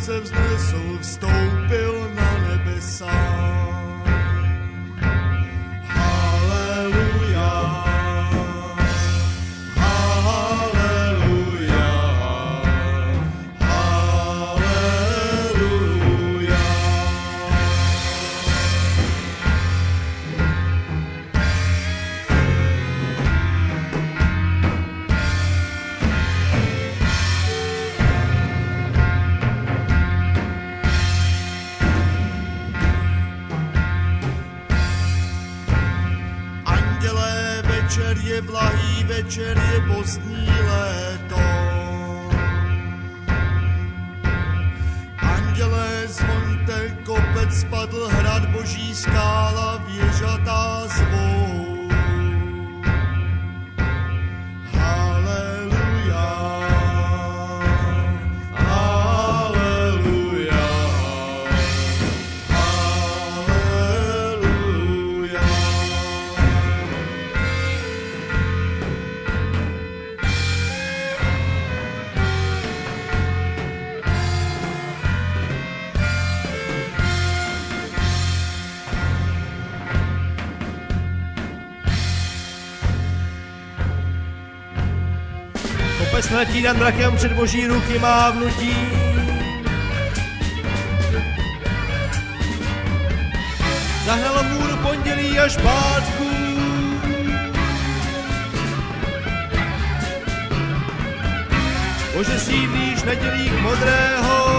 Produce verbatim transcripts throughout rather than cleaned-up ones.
se vznesl, vstoupil na nebesa. Haleluja, haleluja, haleluja. Večer je vlahý, večer je postní léto. Andělé, zvoňte, kopec spadl, hrad boží, skála věžatá zvou. Haleluja, haleluja, haleluja. Kopec letí nad mrakem před boží ruky mávnutí. Zahnalo můru pondělí až pátku. Bože, sídlíš na dělích modrého.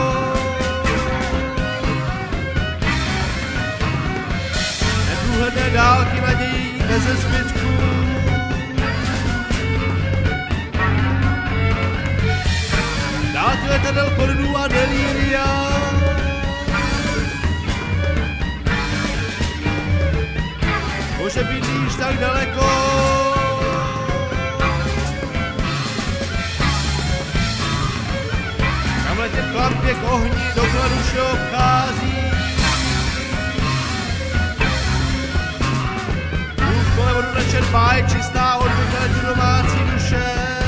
Neprůhledné dálky nadějí beze zbytku. Dálky letadel pornů a delíria. Bože, bydlíš tak daleko. Kam letět klampě k ohni, dokola duše obchází. Bůh kole vodu nečerpá, je čistá od vykladu domácí duše.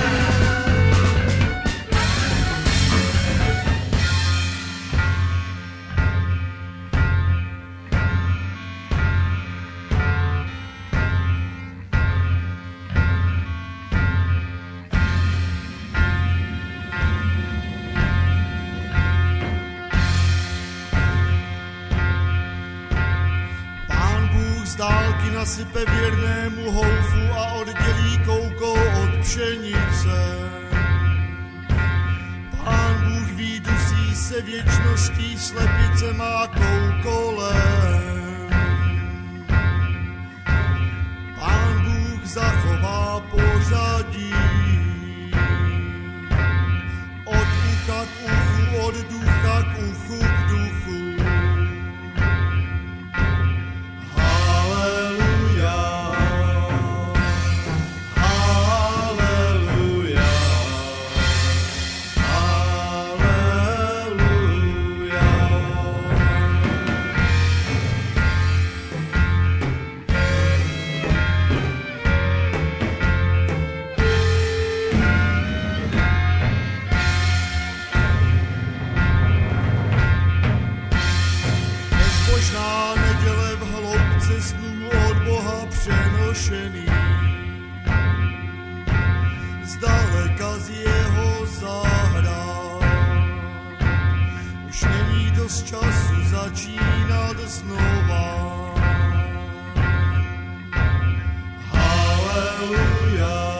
Z dálky nasype věrnému houfu a oddělí koukou od pšenice. Pán Bůh ví, dusí se věčností, slepice má koukolem. Pán Bůh zachová pořadí. Od ucha k uchu, od ducha k uchu k duchu. Bezbožná neděle v hloubce snů od Boha přenošený. Zdaleka z jeho zahrad už není dost času začínat znova. Haleluja.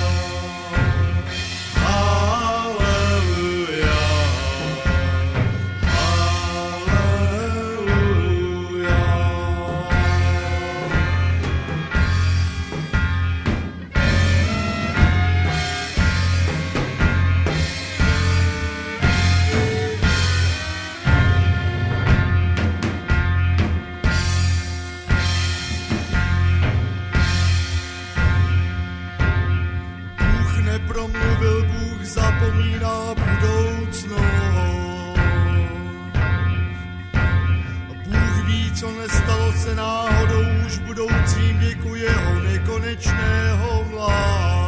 Nepromluvil, Bůh zapomíná budoucnost. Bůh ví, co nestalo se náhodou už v budoucím věku jeho nekonečného mládí.